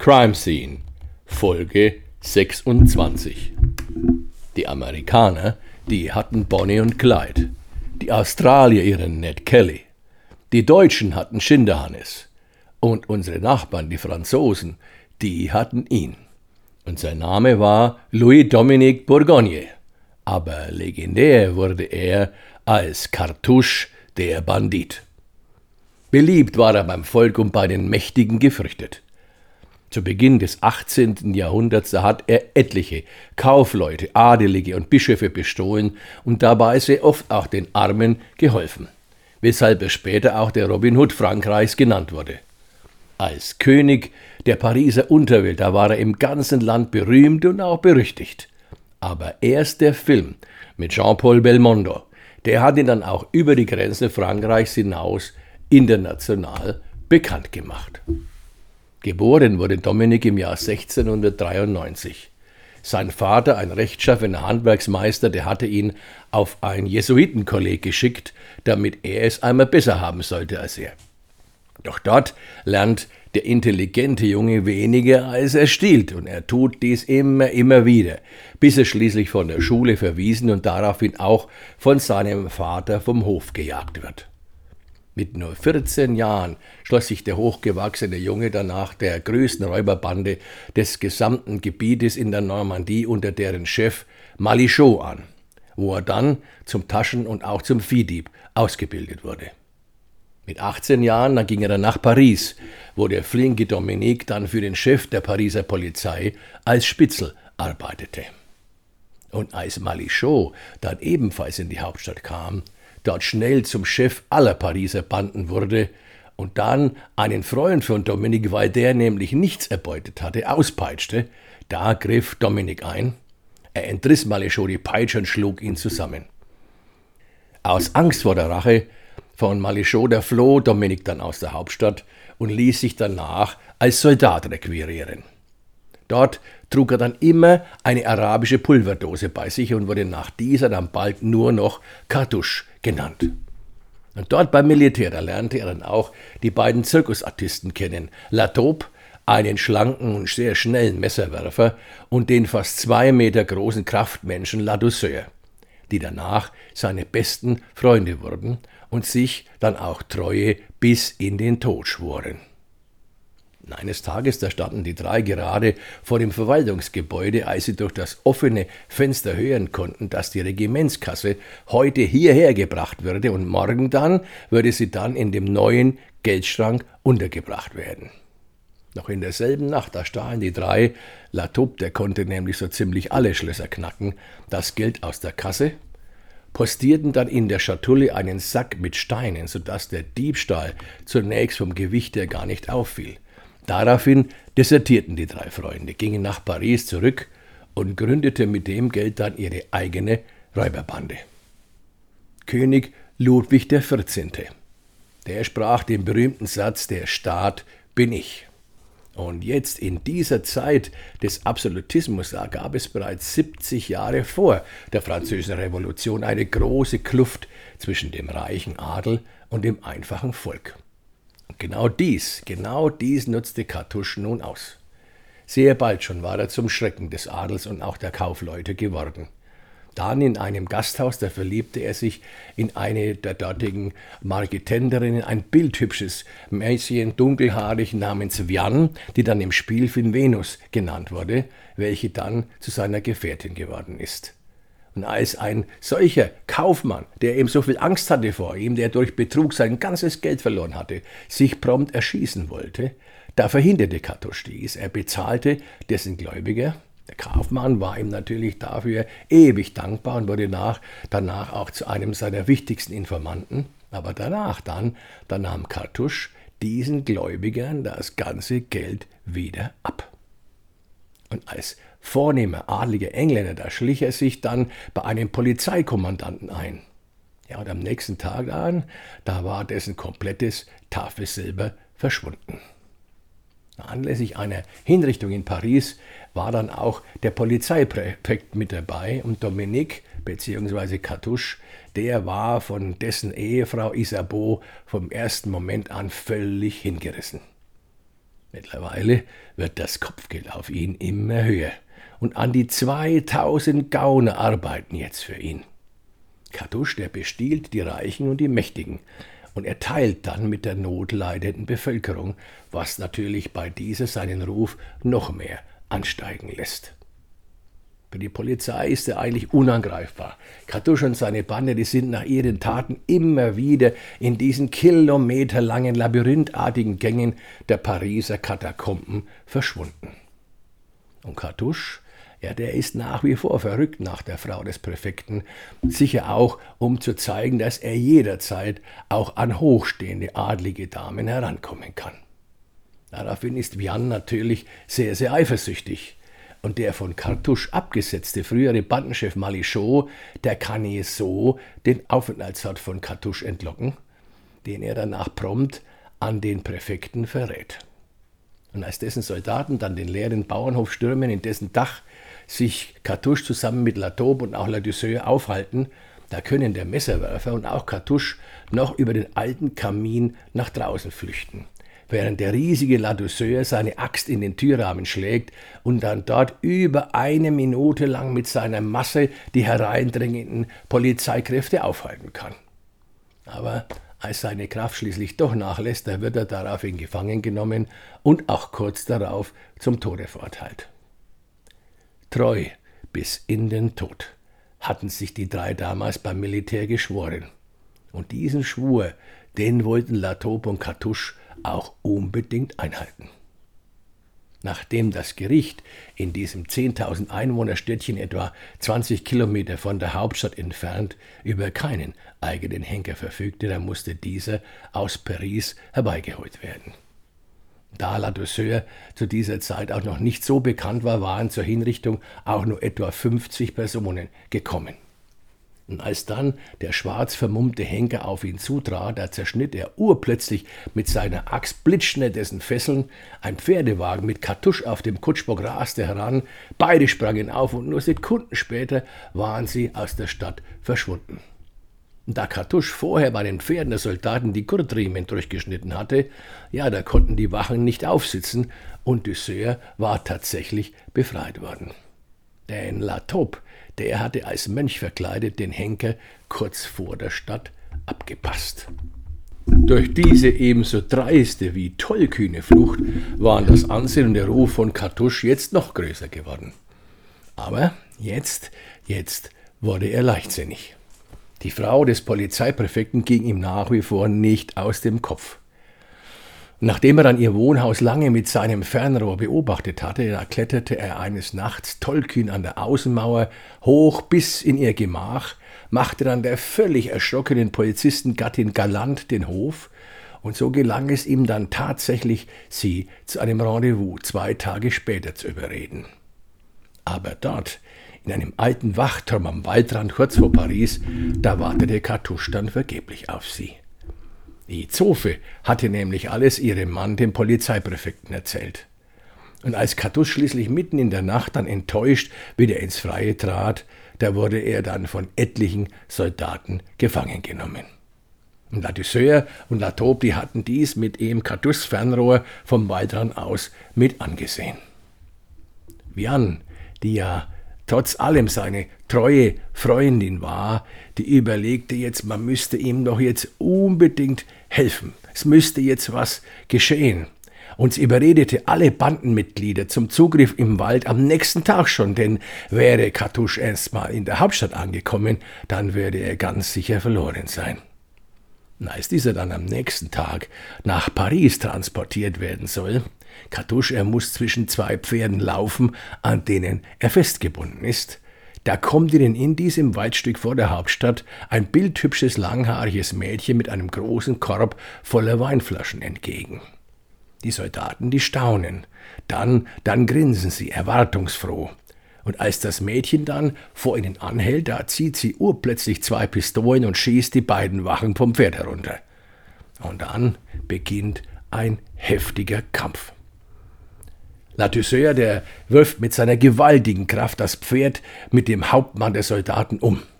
Crime Scene, Folge 26. Die Amerikaner, die hatten Bonnie und Clyde. Die Australier ihren Ned Kelly. Die Deutschen hatten Schinderhannes. Und unsere Nachbarn, die Franzosen, die hatten ihn. Und sein Name war Louis-Dominique Bourgogne. Aber legendär wurde er als Cartouche, der Bandit. Beliebt war er beim Volk und bei den Mächtigen gefürchtet. Zu Beginn des 18. Jahrhunderts da hat er etliche Kaufleute, Adelige und Bischöfe bestohlen und dabei sehr oft auch den Armen geholfen, weshalb er später auch der Robin Hood Frankreichs genannt wurde. Als König der Pariser Unterwelt, da war er im ganzen Land berühmt und auch berüchtigt. Aber erst der Film mit Jean-Paul Belmondo, der hat ihn dann auch über die Grenzen Frankreichs hinaus international bekannt gemacht. Geboren wurde Dominique im Jahr 1693. Sein Vater, ein rechtschaffener Handwerksmeister, der hatte ihn auf ein Jesuitenkolleg geschickt, damit er es einmal besser haben sollte als er. Doch dort lernt der intelligente Junge weniger, als er stiehlt, und er tut dies immer wieder, bis er schließlich von der Schule verwiesen und daraufhin auch von seinem Vater vom Hof gejagt wird. Mit nur 14 Jahren schloss sich der hochgewachsene Junge danach der größten Räuberbande des gesamten Gebietes in der Normandie unter deren Chef Malichot an, wo er dann zum Taschen- und auch zum Viehdieb ausgebildet wurde. Mit 18 Jahren dann ging er dann nach Paris, wo der flinke Dominique dann für den Chef der Pariser Polizei als Spitzel arbeitete. Und als Malichot dann ebenfalls in die Hauptstadt kam, dort schnell zum Chef aller Pariser Banden wurde und dann einen Freund von Dominique, weil der nämlich nichts erbeutet hatte, auspeitschte, da griff Dominique ein. Er entriss Malichot die Peitsche und schlug ihn zusammen. Aus Angst vor der Rache von Malichot, da floh Dominique dann aus der Hauptstadt und ließ sich danach als Soldat requirieren. Dort trug er dann immer eine arabische Pulverdose bei sich und wurde nach dieser dann bald nur noch Cartouche genannt. Und dort beim Militär, da lernte er dann auch die beiden Zirkusartisten kennen, La Taupe, einen schlanken und sehr schnellen Messerwerfer, und den fast 2 Meter großen Kraftmenschen La Douceur, die danach seine besten Freunde wurden und sich dann auch Treue bis in den Tod schworen. Eines Tages, da standen die drei gerade vor dem Verwaltungsgebäude, als sie durch das offene Fenster hören konnten, dass die Regimentskasse heute hierher gebracht würde und morgen dann würde sie dann in dem neuen Geldschrank untergebracht werden. Noch in derselben Nacht, da stahlen die drei, La Taupe, der konnte nämlich so ziemlich alle Schlösser knacken, das Geld aus der Kasse, postierten dann in der Schatulle einen Sack mit Steinen, sodass der Diebstahl zunächst vom Gewicht her gar nicht auffiel. Daraufhin desertierten die drei Freunde, gingen nach Paris zurück und gründeten mit dem Geld dann ihre eigene Räuberbande. König Ludwig XIV., der sprach den berühmten Satz, der Staat bin ich. Und jetzt in dieser Zeit des Absolutismus, da gab es bereits 70 Jahre vor der Französischen Revolution eine große Kluft zwischen dem reichen Adel und dem einfachen Volk. Und genau dies nutzte Cartouche nun aus. Sehr bald schon war er zum Schrecken des Adels und auch der Kaufleute geworden. Dann in einem Gasthaus, da verliebte er sich in eine der dortigen Marketenderinnen, ein bildhübsches Mädchen, dunkelhaarig namens Vianne, die dann im Spielfilm Venus genannt wurde, welche dann zu seiner Gefährtin geworden ist. Und als ein solcher Kaufmann, der eben so viel Angst hatte vor ihm, der durch Betrug sein ganzes Geld verloren hatte, sich prompt erschießen wollte, da verhinderte Cartouche dies. Er bezahlte dessen Gläubiger. Der Kaufmann war ihm natürlich dafür ewig dankbar und wurde danach auch zu einem seiner wichtigsten Informanten. Aber danach nahm Cartouche diesen Gläubigern das ganze Geld wieder ab. Und als vornehmer adliger Engländer, da schlich er sich dann bei einem Polizeikommandanten ein. Ja, und am nächsten Tag da war dessen komplettes Tafelsilber verschwunden. Anlässlich einer Hinrichtung in Paris war dann auch der Polizeipräfekt mit dabei und Dominique bzw. Cartouche, der war von dessen Ehefrau Isabeau vom ersten Moment an völlig hingerissen. Mittlerweile wird das Kopfgeld auf ihn immer höher und an die 2000 Gauner arbeiten jetzt für ihn. Kartusch, der bestiehlt die Reichen und die Mächtigen und er teilt dann mit der notleidenden Bevölkerung, was natürlich bei dieser seinen Ruf noch mehr ansteigen lässt. Für die Polizei ist er eigentlich unangreifbar. Kartusch und seine Bande, die sind nach ihren Taten immer wieder in diesen kilometerlangen, labyrinthartigen Gängen der Pariser Katakomben verschwunden. Und Kartusch, ja, der ist nach wie vor verrückt nach der Frau des Präfekten, sicher auch, um zu zeigen, dass er jederzeit auch an hochstehende adlige Damen herankommen kann. Daraufhin ist Vian natürlich sehr, sehr eifersüchtig. Und der von Kartusch abgesetzte frühere Bandenchef Malichot, der kann je so den Aufenthaltsort von Kartusch entlocken, den er danach prompt an den Präfekten verrät. Und als dessen Soldaten dann den leeren Bauernhof stürmen, in dessen Dach sich Kartusch zusammen mit Latobe und auch Ladouceur aufhalten, da können der Messerwerfer und auch Kartusch noch über den alten Kamin nach draußen flüchten, während der riesige Ladouceur seine Axt in den Türrahmen schlägt und dann dort über eine Minute lang mit seiner Masse die hereindringenden Polizeikräfte aufhalten kann. Aber als seine Kraft schließlich doch nachlässt, da wird er daraufhin gefangen genommen und auch kurz darauf zum Tode verurteilt. Treu bis in den Tod hatten sich die drei damals beim Militär geschworen. Und diesen Schwur, den wollten Latobe und Kartusch auch unbedingt einhalten. Nachdem das Gericht in diesem 10.000 Einwohnerstädtchen etwa 20 Kilometer von der Hauptstadt entfernt über keinen eigenen Henker verfügte, da musste dieser aus Paris herbeigeholt werden. Da Ladouceur zu dieser Zeit auch noch nicht so bekannt war, waren zur Hinrichtung auch nur etwa 50 Personen gekommen. Und als dann der schwarz vermummte Henker auf ihn zutrat, da zerschnitt er urplötzlich mit seiner Axt blitzschnell dessen Fesseln, ein Pferdewagen mit Kartusch auf dem Kutschbock raste heran, beide sprangen auf und nur Sekunden später waren sie aus der Stadt verschwunden. Und da Kartusch vorher bei den Pferden der Soldaten die Gurtriemen durchgeschnitten hatte, ja, da konnten die Wachen nicht aufsitzen und Douceur war tatsächlich befreit worden. Denn Latobe, der hatte als Mönch verkleidet den Henker kurz vor der Stadt abgepasst. Durch diese ebenso dreiste wie tollkühne Flucht waren das Ansehen und der Ruf von Kartusch jetzt noch größer geworden. Aber jetzt wurde er leichtsinnig. Die Frau des Polizeipräfekten ging ihm nach wie vor nicht aus dem Kopf. Nachdem er dann ihr Wohnhaus lange mit seinem Fernrohr beobachtet hatte, da kletterte er eines Nachts tollkühn an der Außenmauer hoch bis in ihr Gemach, machte dann der völlig erschrockenen Polizistengattin galant den Hof, und so gelang es ihm dann tatsächlich, sie zu einem Rendezvous 2 Tage später zu überreden. Aber dort, in einem alten Wachturm am Waldrand kurz vor Paris, da wartete Kartusch dann vergeblich auf sie. Die Zofe hatte nämlich alles ihrem Mann, dem Polizeipräfekten, erzählt. Und als Kartusch schließlich mitten in der Nacht dann enttäuscht wieder ins Freie trat, da wurde er dann von etlichen Soldaten gefangen genommen. Und Ladouceur und Latobe, die hatten dies mit eben Kartuschs Fernrohr vom Waldrand aus mit angesehen. Vian, die ja trotz allem seine treue Freundin war, die überlegte jetzt, man müsste ihm doch jetzt unbedingt helfen. Es müsste jetzt was geschehen. Und sie überredete alle Bandenmitglieder zum Zugriff im Wald am nächsten Tag schon, denn wäre Kartusch erst mal in der Hauptstadt angekommen, dann würde er ganz sicher verloren sein. Und als dieser dann am nächsten Tag nach Paris transportiert werden soll, Kartusch, er muss zwischen 2 Pferden laufen, an denen er festgebunden ist. Da kommt ihnen in diesem Waldstück vor der Hauptstadt ein bildhübsches, langhaariges Mädchen mit einem großen Korb voller Weinflaschen entgegen. Die Soldaten, die staunen. Dann grinsen sie erwartungsfroh. Und als das Mädchen dann vor ihnen anhält, da zieht sie urplötzlich 2 Pistolen und schießt die beiden Wachen vom Pferd herunter. Und dann beginnt ein heftiger Kampf. Ladouceur, der wirft mit seiner gewaltigen Kraft das Pferd mit dem Hauptmann der Soldaten um.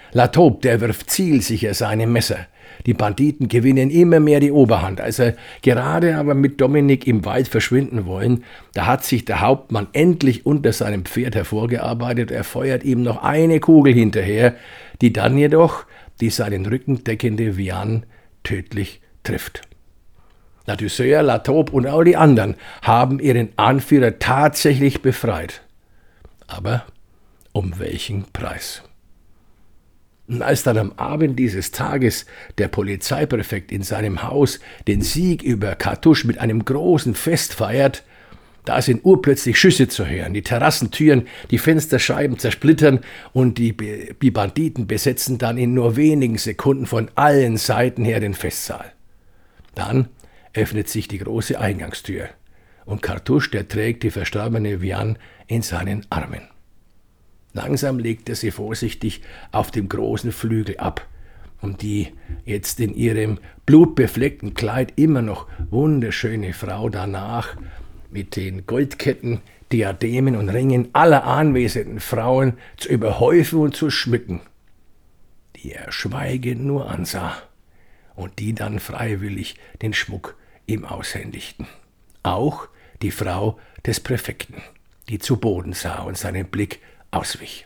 Latobbe, der wirft zielsicher seine Messer. Die Banditen gewinnen immer mehr die Oberhand. Als er gerade aber mit Dominik im Wald verschwinden wollen, da hat sich der Hauptmann endlich unter seinem Pferd hervorgearbeitet. Er feuert ihm noch eine Kugel hinterher, die dann jedoch die seinen Rücken deckende Viane tödlich trifft. Ladouceur, Latobbe und auch die anderen haben ihren Anführer tatsächlich befreit. Aber um welchen Preis? Und als dann am Abend dieses Tages der Polizeipräfekt in seinem Haus den Sieg über Cartouche mit einem großen Fest feiert, da sind urplötzlich Schüsse zu hören. Die Terrassentüren, die Fensterscheiben zersplittern und die Banditen besetzen dann in nur wenigen Sekunden von allen Seiten her den Festsaal. Dann öffnet sich die große Eingangstür und Cartouche, der trägt die verstorbene Viane in seinen Armen. Langsam legt er sie vorsichtig auf dem großen Flügel ab, und die jetzt in ihrem blutbefleckten Kleid immer noch wunderschöne Frau danach mit den Goldketten, Diademen und Ringen aller anwesenden Frauen zu überhäufen und zu schmücken, die er schweigend nur ansah und die dann freiwillig den Schmuck ihm aushändigten. Auch die Frau des Präfekten, die zu Boden sah und seinen Blick auswich.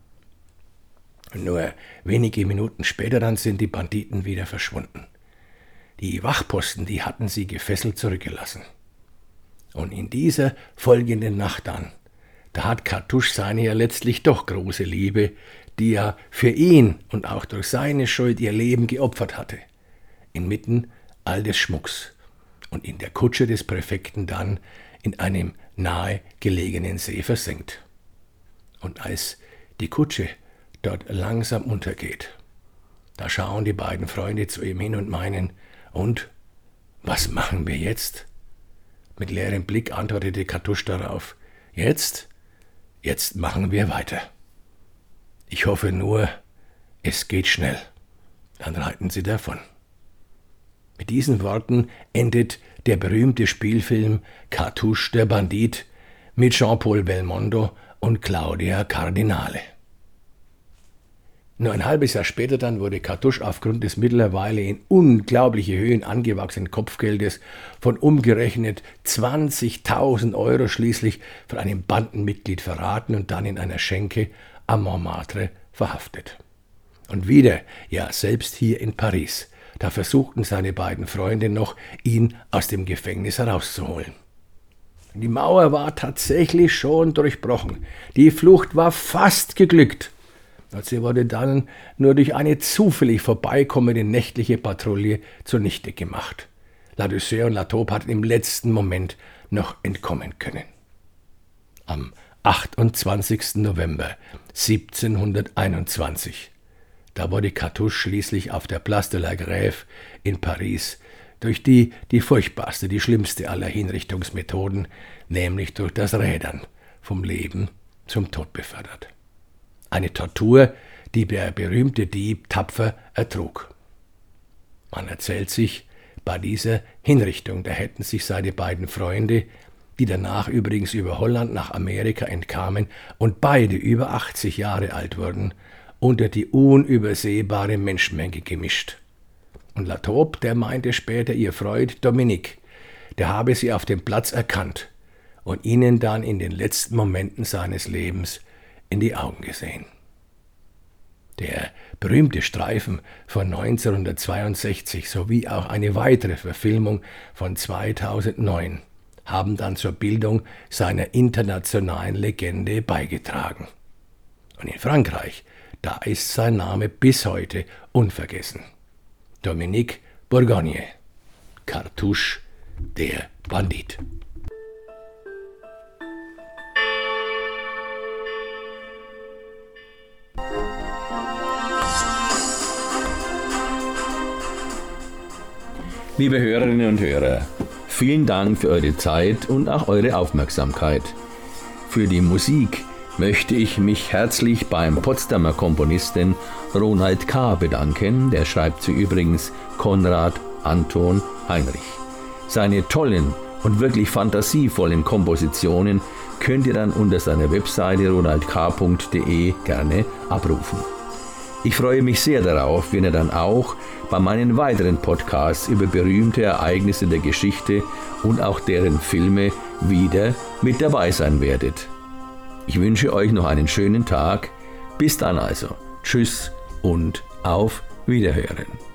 Nur wenige Minuten später dann sind die Banditen wieder verschwunden. Die Wachposten, die hatten sie gefesselt zurückgelassen. Und in dieser folgenden Nacht dann, da hat Cartouche seine ja letztlich doch große Liebe, die ja für ihn und auch durch seine Schuld ihr Leben geopfert hatte, inmitten all des Schmucks und in der Kutsche des Präfekten dann in einem nahe gelegenen See versenkt. Und als die Kutsche dort langsam untergeht, da schauen die beiden Freunde zu ihm hin und meinen, und was machen wir jetzt? Mit leerem Blick antwortete Cartouche darauf, jetzt machen wir weiter. Ich hoffe nur, es geht schnell. Dann reiten sie davon. Mit diesen Worten endet der berühmte Spielfilm Cartouche der Bandit mit Jean-Paul Belmondo und Claudia Cardinale. Nur ein halbes Jahr später dann wurde Cartouche aufgrund des mittlerweile in unglaubliche Höhen angewachsenen Kopfgeldes von umgerechnet 20.000 € schließlich von einem Bandenmitglied verraten und dann in einer Schenke am Montmartre verhaftet. Und wieder, ja selbst hier in Paris, da versuchten seine beiden Freunde noch, ihn aus dem Gefängnis herauszuholen. Die Mauer war tatsächlich schon durchbrochen. Die Flucht war fast geglückt. Sie wurde dann nur durch eine zufällig vorbeikommende nächtliche Patrouille zunichte gemacht. Ladouceur und Latobbe hatten im letzten Moment noch entkommen können. Am 28. November 1721, da wurde Cartouche schließlich auf der Place de la Grève in Paris durch die furchtbarste, die schlimmste aller Hinrichtungsmethoden, nämlich durch das Rädern, vom Leben zum Tod befördert. Eine Tortur, die der berühmte Dieb tapfer ertrug. Man erzählt sich, bei dieser Hinrichtung, da hätten sich seine beiden Freunde, die danach übrigens über Holland nach Amerika entkamen und beide über 80 Jahre alt wurden, unter die unübersehbare Menschenmenge gemischt. Und Latobbe, der meinte später, ihr Freund Dominik, der habe sie auf dem Platz erkannt und ihnen dann in den letzten Momenten seines Lebens in die Augen gesehen. Der berühmte Streifen von 1962 sowie auch eine weitere Verfilmung von 2009 haben dann zur Bildung seiner internationalen Legende beigetragen. Und in Frankreich, da ist sein Name bis heute unvergessen. Dominique Bourgogne, Cartouche der Bandit. Liebe Hörerinnen und Hörer, vielen Dank für eure Zeit und auch eure Aufmerksamkeit. Für die Musik möchte ich mich herzlich beim Potsdamer Komponisten Ronald K. bedanken. Der schreibt sie übrigens Konrad Anton Heinrich. Seine tollen und wirklich fantasievollen Kompositionen könnt ihr dann unter seiner Webseite ronaldk.de gerne abrufen. Ich freue mich sehr darauf, wenn ihr dann auch bei meinen weiteren Podcasts über berühmte Ereignisse der Geschichte und auch deren Filme wieder mit dabei sein werdet. Ich wünsche euch noch einen schönen Tag. Bis dann also. Tschüss und auf Wiederhören.